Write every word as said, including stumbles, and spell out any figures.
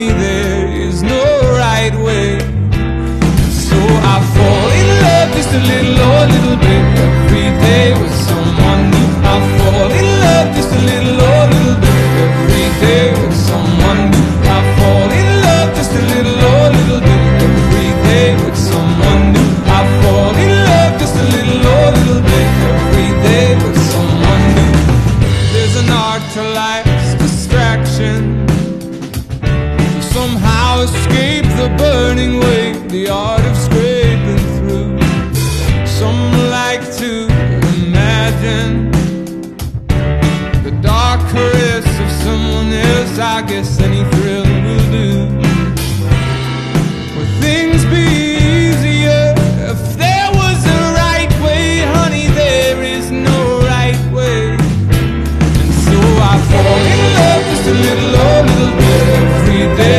there is no right way. So I fall in love just a little, oh, little bit every day with someone new. I fall in love just a little, oh, little bit every day with someone new. I fall in love just a little, oh, little bit every day with someone new. I fall in love just a little, oh, little bit every day with someone new. There's an art to life's distraction, somehow escape the burning weight, the art of scraping through. Some like to imagine the dark caress of someone else. I guess any